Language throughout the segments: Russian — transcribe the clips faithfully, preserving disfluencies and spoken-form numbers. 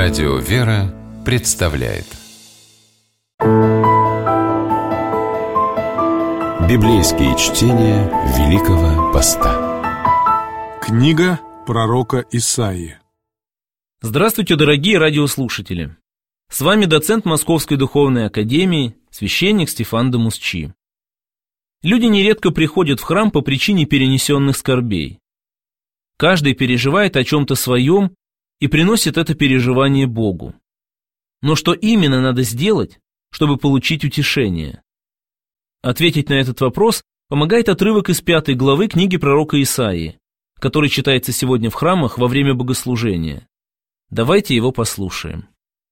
Радио «Вера» представляет Библейские чтения Великого Поста. Книга пророка Исаии. Здравствуйте, дорогие радиослушатели! С вами доцент Московской Духовной Академии, священник Стефан де Мусчи. Люди нередко приходят в храм по причине перенесенных скорбей. Каждый переживает о чем-то своем и приносит это переживание Богу. Но что именно надо сделать, чтобы получить утешение? Ответить на этот вопрос помогает отрывок из пятой главы книги пророка Исаии, который читается сегодня в храмах во время богослужения. Давайте его послушаем.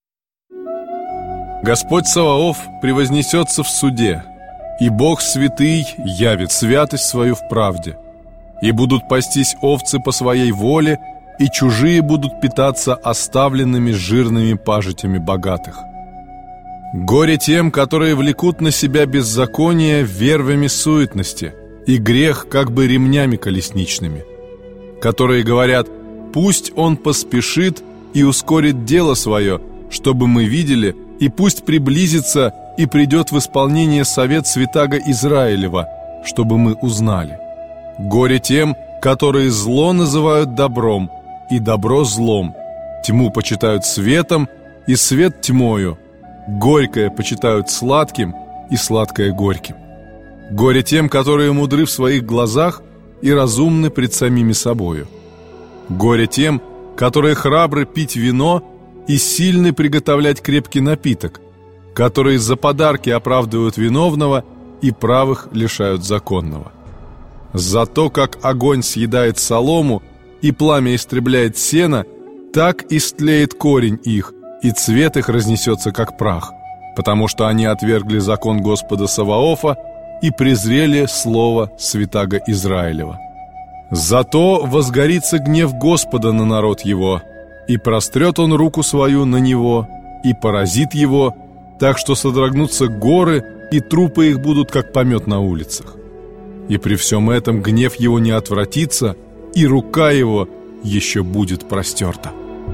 Господь Саваоф превознесется в суде, и Бог святый явит святость свою в правде. И будут пастись овцы по своей воле, и чужие будут питаться оставленными жирными пажитями богатых. Горе тем, которые влекут на себя беззаконие вервями суетности и грех как бы ремнями колесничными, которые говорят: «Пусть он поспешит и ускорит дело свое, чтобы мы видели, и пусть приблизится и придет в исполнение совет святаго Израилева, чтобы мы узнали». Горе тем, которые зло называют добром, и добро злом, тьму почитают светом, и свет тьмою, горькое почитают сладким, и сладкое горьким. Горе тем, которые мудры в своих глазах и разумны пред самими собою. Горе тем, которые храбры пить вино и сильны приготовлять крепкий напиток, которые за подарки оправдывают виновного и правых лишают законного. Зато как огонь съедает солому и пламя истребляет сено, так истлеет корень их, и цвет их разнесется как прах, потому что они отвергли закон Господа Саваофа и презрели слово святаго Израилева. Зато возгорится гнев Господа на народ его, и прострет он руку свою на него, и поразит его, так что содрогнутся горы, и трупы их будут как помет на улицах. И при всем этом гнев его не отвратится, и рука его еще будет простерта.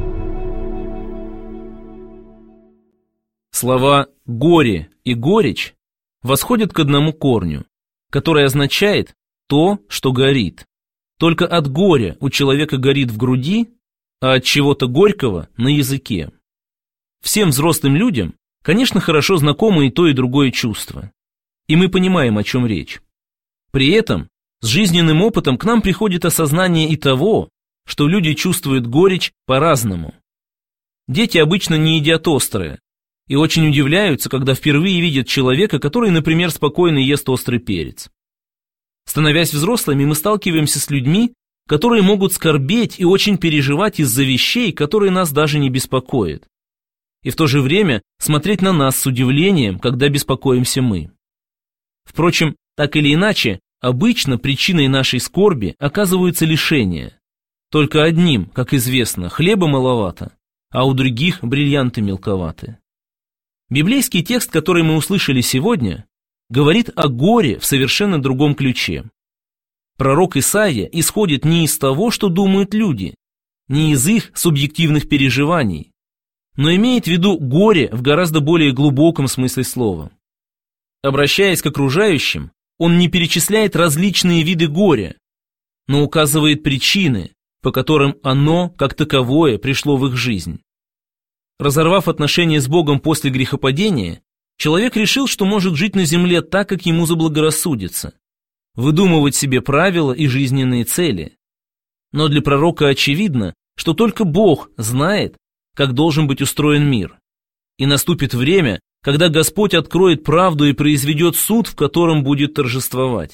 Слова «горе» и «горечь» восходят к одному корню, который означает «то, что горит». Только от горя у человека горит в груди, а от чего-то горького – на языке. Всем взрослым людям, конечно, хорошо знакомо и то, и другое чувство. И мы понимаем, о чем речь. При этом с жизненным опытом к нам приходит осознание и того, что люди чувствуют горечь по-разному. Дети обычно не едят острое и очень удивляются, когда впервые видят человека, который, например, спокойно ест острый перец. Становясь взрослыми, мы сталкиваемся с людьми, которые могут скорбеть и очень переживать из-за вещей, которые нас даже не беспокоят. И в то же время смотреть на нас с удивлением, когда беспокоимся мы. Впрочем, так или иначе, обычно причиной нашей скорби оказываются лишения. Только одним, как известно, хлеба маловато, а у других бриллианты мелковаты. Библейский текст, который мы услышали сегодня, говорит о горе в совершенно другом ключе. Пророк Исаия исходит не из того, что думают люди, не из их субъективных переживаний, но имеет в виду горе в гораздо более глубоком смысле слова. Обращаясь к окружающим, он не перечисляет различные виды горя, но указывает причины, по которым оно, как таковое, пришло в их жизнь. Разорвав отношения с Богом после грехопадения, человек решил, что может жить на земле так, как ему заблагорассудится, выдумывать себе правила и жизненные цели. Но для пророка очевидно, что только Бог знает, как должен быть устроен мир, и наступит время, когда Господь откроет правду и произведет суд, в котором будет торжествовать.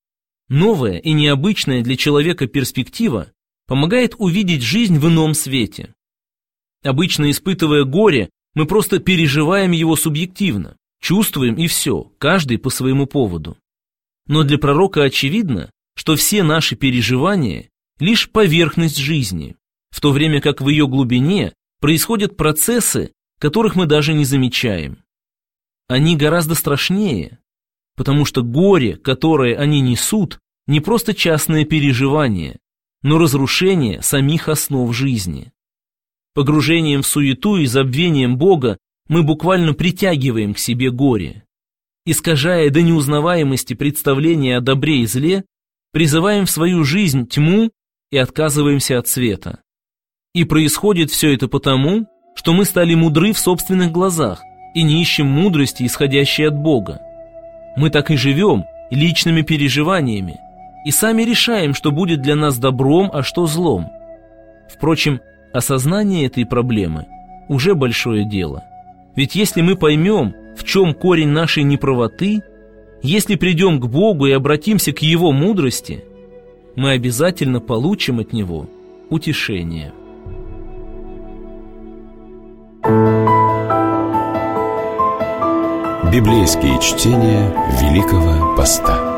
Новая и необычная для человека перспектива помогает увидеть жизнь в ином свете. Обычно, испытывая горе, мы просто переживаем его субъективно, чувствуем и все, каждый по своему поводу. Но для пророка очевидно, что все наши переживания – лишь поверхность жизни, в то время как в ее глубине происходят процессы, которых мы даже не замечаем. Они гораздо страшнее, потому что горе, которое они несут, не просто частное переживание, но разрушение самих основ жизни. Погружением в суету и забвением Бога мы буквально притягиваем к себе горе. Искажая до неузнаваемости представления о добре и зле, призываем в свою жизнь тьму и отказываемся от света. И происходит все это потому, что мы стали мудры в собственных глазах и не ищем мудрости, исходящей от Бога. Мы так и живем личными переживаниями и сами решаем, что будет для нас добром, а что злом. Впрочем, осознание этой проблемы уже большое дело. Ведь если мы поймем, в чем корень нашей неправоты, если придем к Богу и обратимся к Его мудрости, мы обязательно получим от Него утешение. Библейские чтения Великого Поста.